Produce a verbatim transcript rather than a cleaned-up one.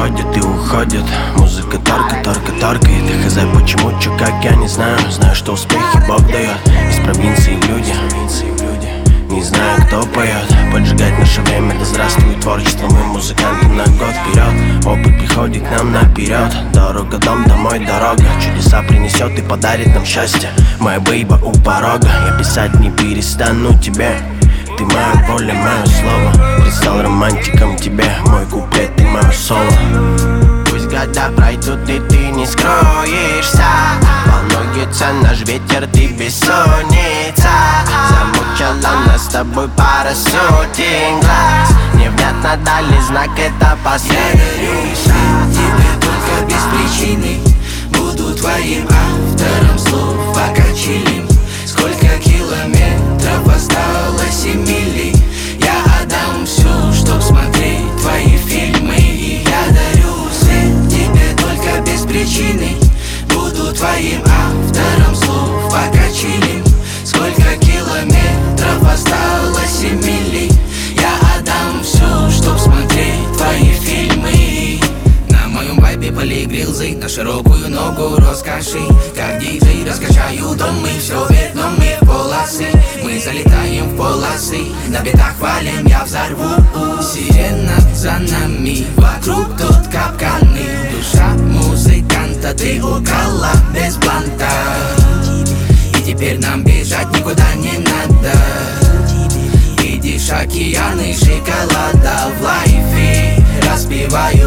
приходит и уходит. Музыка торка, торка, торкает. И хз, почему, чё, как, я не знаю. Знаю, что успехи Бог дает. Из провинции в люди, не знаю, кто поет. Поджигать наше время, да здравствует творчество. Мы музыканты на год вперед. Опыт приходит к нам наперед. Дорога, дом, домой, дорога. Чудеса принесет и подарит нам счастье. Моя бейба у порога. Я писать не перестану тебе. Ты моя воля, мое слово. Предстал романтиком тебе. Мой куплет, ты мое соло. Пусть года пройдут и ты не скроешься. Волнуется наш ветер, ты бессонница. Замучила нас с тобой пара сотен глаз. Невнятно дали знак, это последний. Я дарю тебе только без причины. Буду твоим автором слов, пока чилим. Сколько километров осталось и мили. Я отдам все, чтоб смотреть твои фильмы. И я дарю свет тебе только без причины. Буду твоим автором слов, пока чилим. Сколько километров осталось и мили. Я отдам все, чтоб смотреть твои фильмы. На моем вайбе полигрилзы, на широкую ногу роскоши. Как диджей раскачаю дом, и все вверх, но мы в полосы. Мы залетаем в полосы, на битах валим, я взорву. Сирена за нами, вокруг тут капканы. Душа музыканта, ты укола без бланта. И теперь нам бежать никуда не надо. Видишь океаны шоколада в лайфе. Распеваю